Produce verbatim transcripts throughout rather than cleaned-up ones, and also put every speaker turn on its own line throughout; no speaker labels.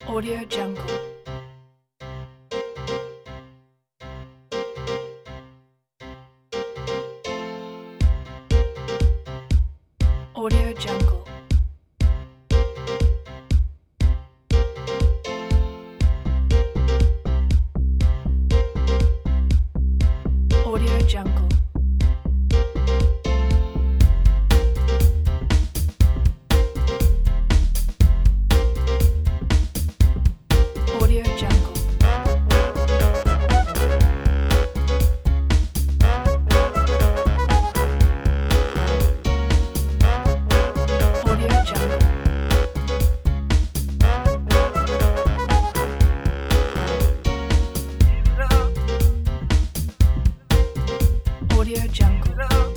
Audio Jungle. Audio Jungle. Audio Jungle. Audio Jungle. Audio Jungle. Audio Jungle.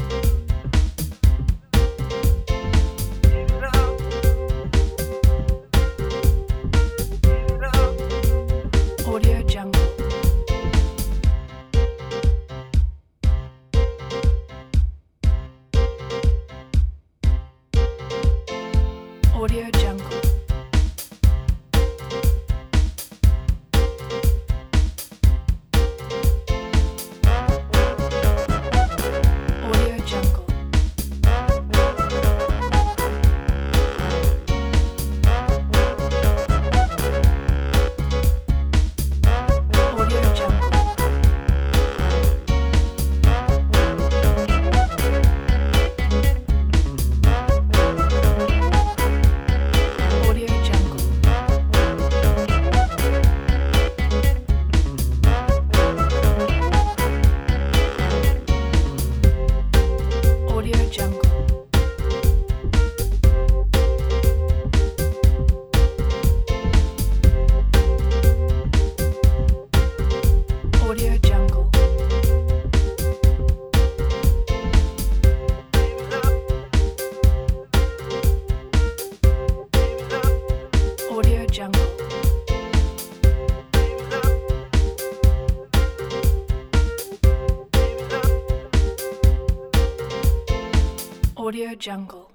Audio Jungle. Audio Jungle. Audio Jungle. Audio Jungle. Audio Jungle. Audio Jungle. Audio Jungle. Audio Jungle. Audio Jungle.